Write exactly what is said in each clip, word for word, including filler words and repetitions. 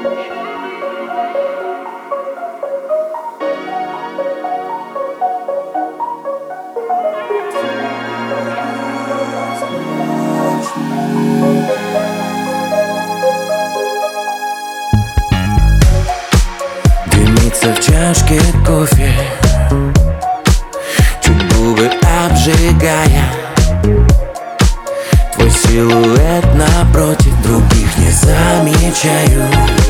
Дымится в чашке кофе, чуть губы обжигая. Твой силуэт напротив, других не замечаю.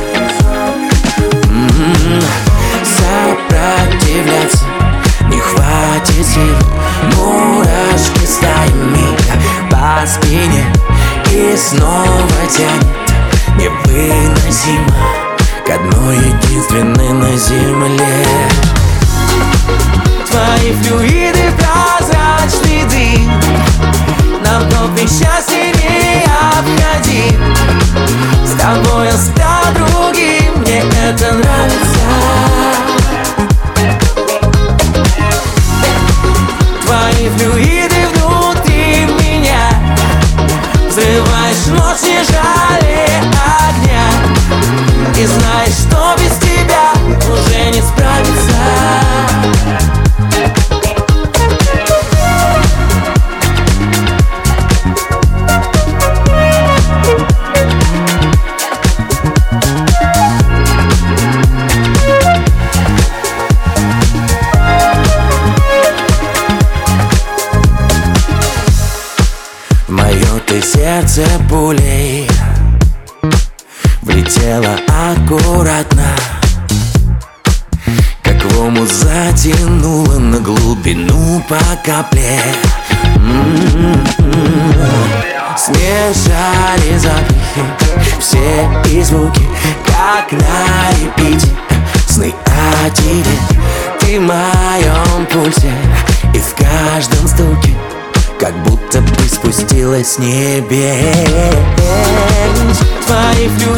М-м-м. Сопротивляться не хватит сил. Мурашки стаями по спине, и снова тянет невыносимо к одной единственной на земле. Твои флюиды прозрачный дым, нам тот счастье необходим. С тобой я стал другим, мне это нравится. Твои флюиды внутри меня, взрываешь ночь, не жалея огня. И знаешь, что без тебя уже не справиться. Мое ты сердце пулей влетело аккуратно, как в омут затянуло на глубину по капле. М-м-м. Смешали запахи, все и звуки, как на репите. Сны о тебе, ты в моем пульсе, и в каждом стуке как будто бы спустилась с небес. Твои флюиды